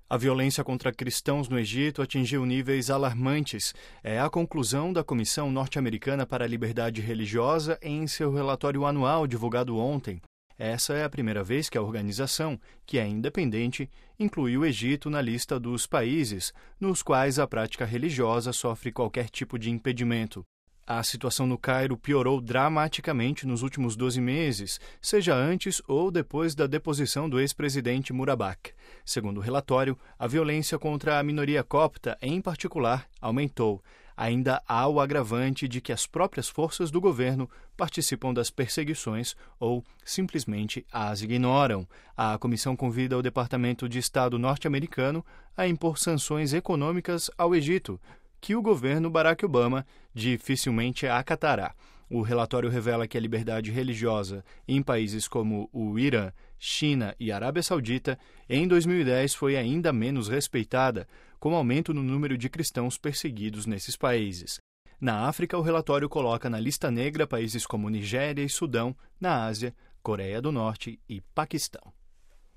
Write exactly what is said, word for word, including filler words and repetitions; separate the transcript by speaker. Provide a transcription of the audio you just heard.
Speaker 1: A violência contra cristãos no Egito atingiu níveis alarmantes. É a conclusão da Comissão Norte-Americana para a Liberdade Religiosa em seu relatório anual divulgado ontem. Essa é a primeira vez que a organização, que é independente, inclui o Egito na lista dos países nos quais a prática religiosa sofre qualquer tipo de impedimento. A situação no Cairo piorou dramaticamente nos últimos doze meses, seja antes ou depois da deposição do ex-presidente Mubarak. Segundo o relatório, a violência contra a minoria copta, em particular, aumentou. Ainda há o agravante de que as próprias forças do governo participam das perseguições ou simplesmente as ignoram. A comissão convida o Departamento de Estado norte-americano a impor sanções econômicas ao Egito, que o governo Barack Obama dificilmente acatará. O relatório revela que a liberdade religiosa em países como o Irã, China e Arábia Saudita, em dois mil e dez foi ainda menos respeitada, com aumento no número de cristãos perseguidos nesses países. Na África, o relatório coloca na lista negra países como Nigéria e Sudão, na Ásia, Coreia do Norte e Paquistão.